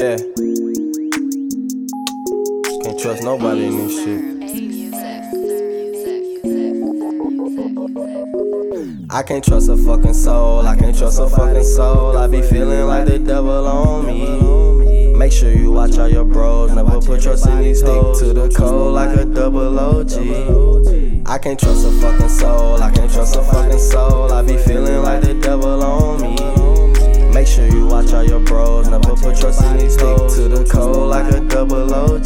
Yeah. Can't trust nobody in this shit. I can't trust a fucking soul, I can't trust a fucking soul. I be feeling like the devil on me. Make sure you watch out your bros, never put trust in these hoes. Stick to the code like a double OG. I can't trust a fucking soul, I can't trust a fucking soul. I be feeling like the devil on me. Make sure you watch out your bros, never put trust in these hoes. Stick to the code like a double OG.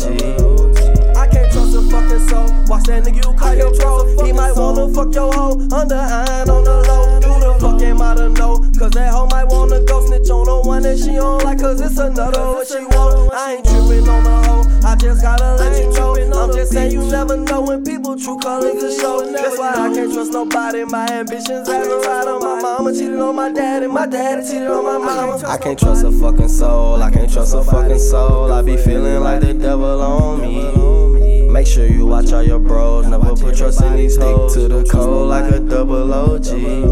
I can't trust a fucking soul. Watch that nigga you call your bro. He might wanna fuck your hoe under iron on the low. Who the fuck am I to know? Cause that hoe might wanna go snitch on the one that she don't like. Cause it's another what she want. I ain't trippin' on the hoe. I just gotta let you know. I'm just saying you never know when people true colors are show. That's why I can't trust nobody. My ambitions have a ride on my mama. Cheated on my dad and my dad cheated on my mama. I can't trust a fucking soul, I can't trust a fucking soul. I be feeling like the devil on me. Make sure you watch out your bros, never put trust in these hoes. Stick to the code like a double OG.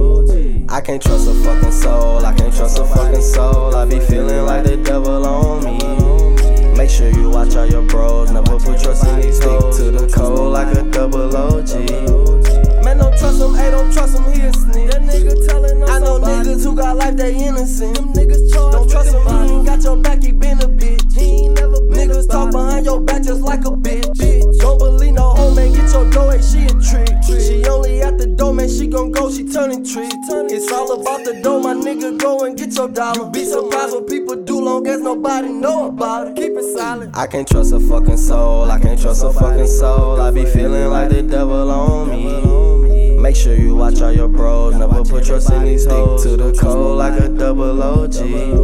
I can't trust a fucking soul, I can't trust a fucking soul. I be feeling like the devil on me. Make sure you watch out your bros, never put trust in these hoes. Stick to the code like a double OG. Man, don't trust him, hey, don't trust him, he a snitch. That nigga telling us I know niggas who got life, they innocent. Them niggas charged. Don't trust him, he ain't got your back, he been a bitch. He ain't never been niggas talk behind your back just like a bitch. Don't believe no hoe, man, get your dough, hey, she a trick. She only at the door, man, she gon' go, she turning tricks. It's all about the dough, my nigga, go and get your dollar. You be surprised what people do long as nobody know about it. Keep it silent. I can't trust a fucking soul, I can't trust a fucking soul. I be feeling like the devil on me. Make sure you watch out your bros, never put trust in these hoes. Stick to the code like a double OG.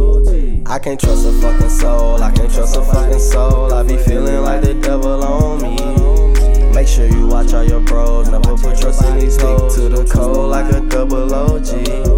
I can't trust a fucking soul, I can't trust a fucking soul. I be feeling like the devil on me. Make sure you watch out your bros, never put trust in these hoes. Stick to the code like a double OG.